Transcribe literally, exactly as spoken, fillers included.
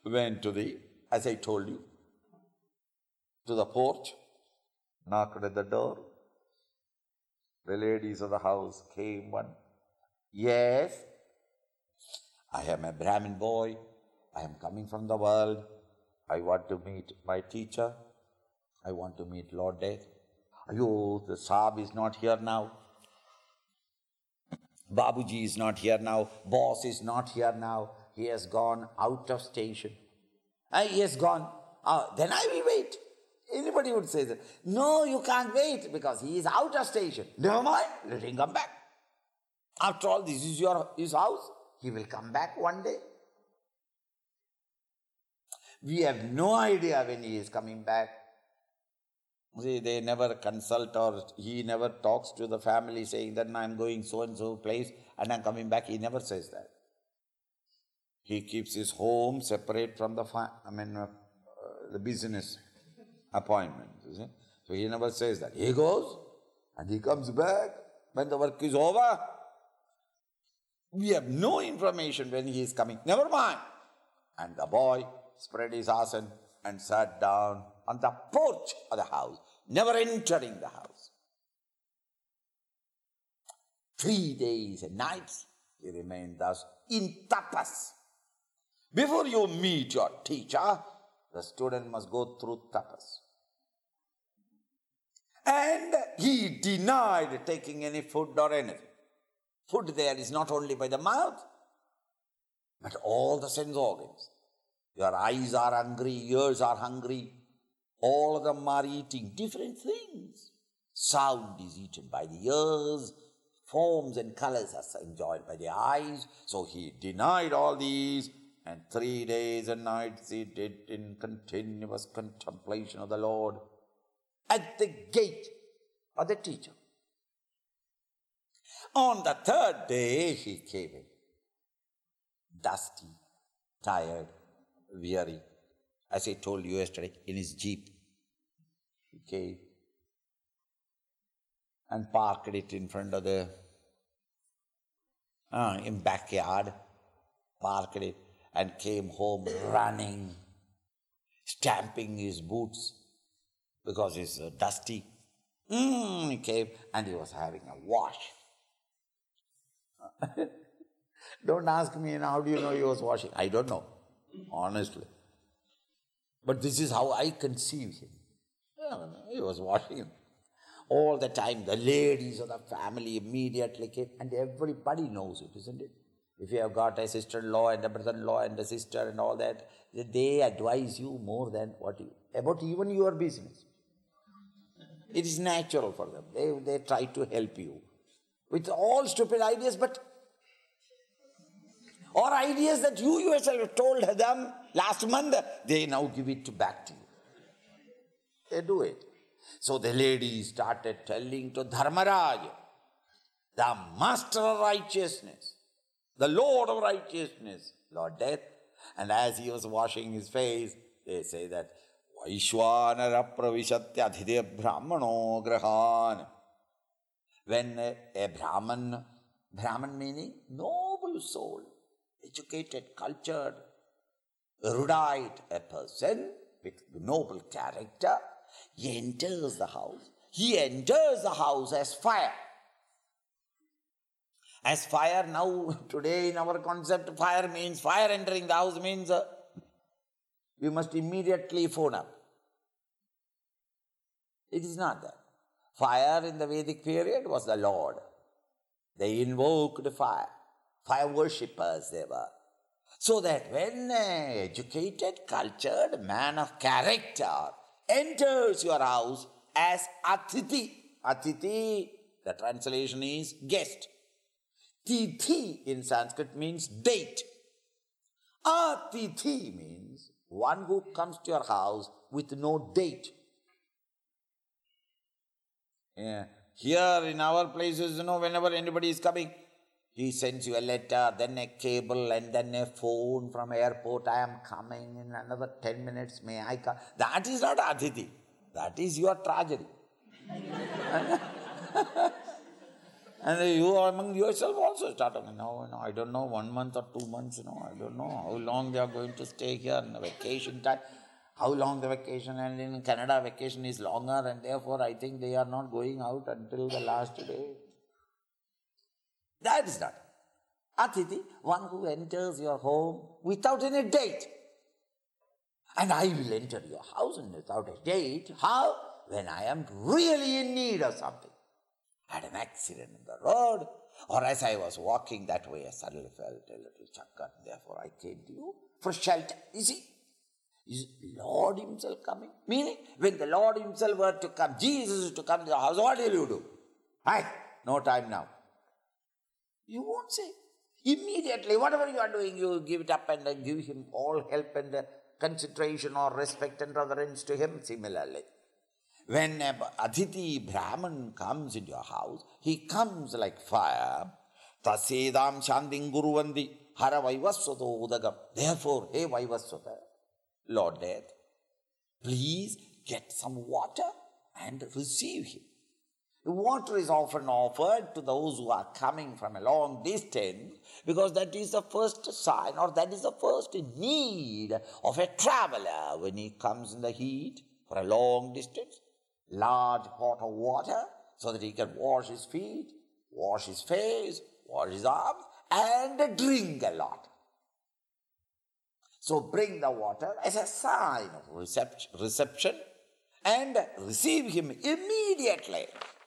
went to the, as I told you, to the porch, knocked at the door. The ladies of the house came one. Yes, I am a Brahmin boy. I am coming from the world. I want to meet my teacher. I want to meet Lord Death. Ayo, the Saab is not here now. Babuji is not here now. Boss is not here now. He has gone out of station. Uh, he has gone. Uh, then I will wait. Anybody would say that. No, you can't wait because he is out of station. Never mind, let him come back. After all, this is your his house. He will come back one day. We have no idea when he is coming back. See, they never consult or he never talks to the family saying that I am going so-and-so place and I am coming back. He never says that. He keeps his home separate from the, fa- I mean, uh, uh, the business appointment. You see? So he never says that. He goes and he comes back when the work is over. We have no information when he is coming. Never mind. And the boy spread his asan and sat down on the porch of the house, never entering the house. Three days and nights he remained thus in tapas. Before you meet your teacher, the student must go through tapas. And he denied taking any food or anything. Food there is not only by the mouth, but all the sense organs. Your eyes are hungry, ears are hungry. All of them are eating different things. Sound is eaten by the ears. Forms and colors are enjoyed by the eyes. So he denied all these. And three days and nights he did in continuous contemplation of the Lord at the gate of the teacher. On the third day he came in, dusty, tired, weary, as I told you yesterday, in his jeep. He came and parked it in front of the, uh, in backyard, parked it and came home running, stamping his boots because it's uh, dusty. Mm, he came and he was having a wash. Don't ask me, how do you know he was washing? I don't know, honestly. But this is how I conceive him. Yeah, he was washing. All the time, the ladies of the family immediately came, and everybody knows it, isn't it? If you have got a sister-in-law and a brother-in-law and a sister and all that, they advise you more than what you, about even your business. It is natural for them. They, they try to help you with all stupid ideas, but or ideas that you yourself told them last month, they now give it back to you. They do it. So the lady started telling to Dharmaraj, the master of righteousness, the Lord of righteousness, Lord Death. And as he was washing his face, they say that Vaishwanara pravishatya adhide brahmano grahan. When a, a Brahman, Brahman meaning noble soul, educated, cultured, erudite, a person with noble character, he enters the house. He enters the house as fire. As fire now, today in our concept, fire means, fire entering the house means uh, we must immediately phone up. It is not that. Fire in the Vedic period was the Lord. They invoked fire. Fire worshippers they were. So that when an educated, cultured man of character enters your house as Atithi. Atithi, the translation is guest. Tithi in Sanskrit means date. Atithi means one who comes to your house with no date. Yeah. Here in our places, you know, whenever anybody is coming, he sends you a letter, then a cable, and then a phone from airport. I am coming in another ten minutes. May I come? That is not Atithi. That is your tragedy. And you among yourself also start talking, no, no, I don't know, one month or two months, you know, I don't know how long they are going to stay here in the vacation time. How long the vacation, and in Canada vacation is longer, and therefore I think they are not going out until the last day. That is not. Atiti, one who enters your home without any date. And I will enter your house without a date. How? When I am really in need of something. I had an accident on the road, or as I was walking that way, I suddenly felt a little chakkar. Therefore, I came to you for shelter. You see, is Lord Himself coming? Meaning, when the Lord Himself were to come, Jesus is to come to the house, what will you do? Hi, no time now. You won't say. Immediately, whatever you are doing, you give it up and uh, give Him all help and uh, consideration or respect and reverence to Him. Similarly, when an Aditi Brahman comes into your house, he comes like fire. Tasedam shanding guruvandi hara vaivasvato udagam. Therefore, hey Vaivasvata, Lord Death, please get some water and receive Him. Water is often offered to those who are coming from a long distance because that is the first sign or that is the first need of a traveler when he comes in the heat for a long distance. Large pot of water so that he can wash his feet, wash his face, wash his arms, and drink a lot. So bring the water as a sign of reception and receive Him immediately.